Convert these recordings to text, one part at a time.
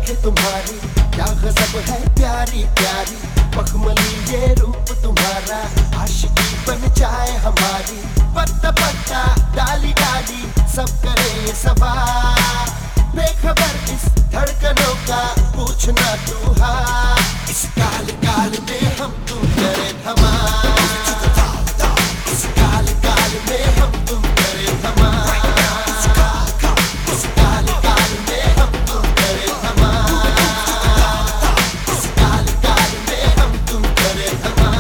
आंखें तुम्हारी, क्या गजब है प्यारी प्यारी, मखमली ये रूप तुम्हारा, आशिकी बन जाए हमारी। पत्ता पत्ता डाली डाली सब करे सवार, बेखबर इस धड़कनों का पूछना तू हाल। इस काल काल में हम तुम करे धमाल, इस काल काल में हम तुम करे धमाल, इस काल काल में हम तुम करे धमाल, इस काल काल में हम तुम करे धमाल।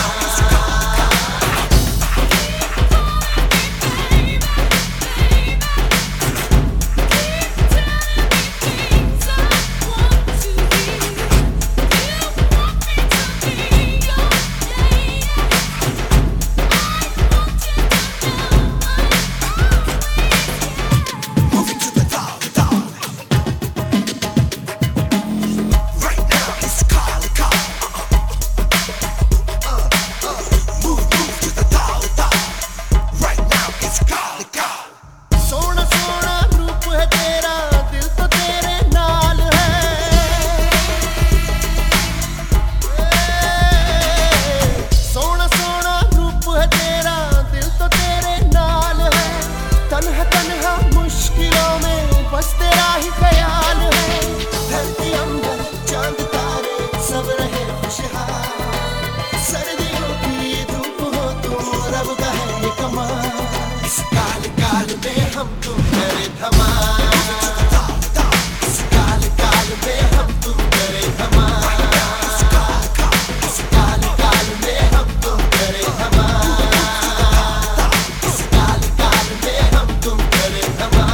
मुश्किलों में बस तेरा ही ख्याल है, धरती अंबर चांद तारे सब रहे खुशहाल, सर्दियों की धूप हो तुम रब का है ये कमाल। इस काल काल में हम तुम करे धमाल, इस काल काल में हम तुम करे धमाल, इस काल काल में हम तुम करे धमाल, इस काल काल में हम तुम करे धमाल।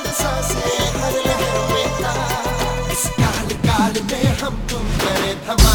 सर्द सांसें हर लहर में तार, इस काल काल में हम तुम करे धमाल।